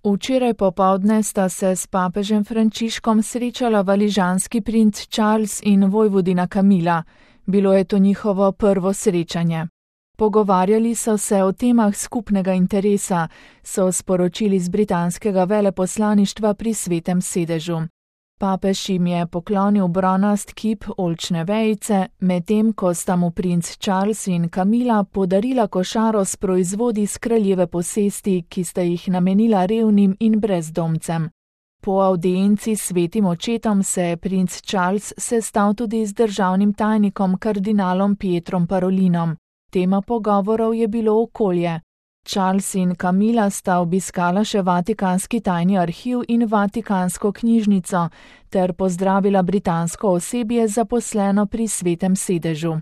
Včeraj popoldne sta se s papežem Frančiškom srečala valižanski princ Charles in vojvodina Camilla. Bilo je to njihovo prvo srečanje. Pogovarjali so se o temah skupnega interesa, so sporočili z britanskega veleposlaništva pri Svetem sedežu. Papež jim je poklonil bronast kip oljčne vejice, medtem ko sta mu princ Charles in Camilla podarila košaro s proizvodi s kraljeve posesti, ki sta jih namenila revnim in brezdomcem. Po avdienci s svetim očetom se je princ Charles sestal tudi z državnim tajnikom kardinalom Pietrom Parolinom. Tema pogovorov je bilo okolje. Charles in Camilla sta obiskala še Vatikanski tajni arhiv in Vatikansko knjižnico ter pozdravila britansko osebje zaposleno pri Svetem sedežu.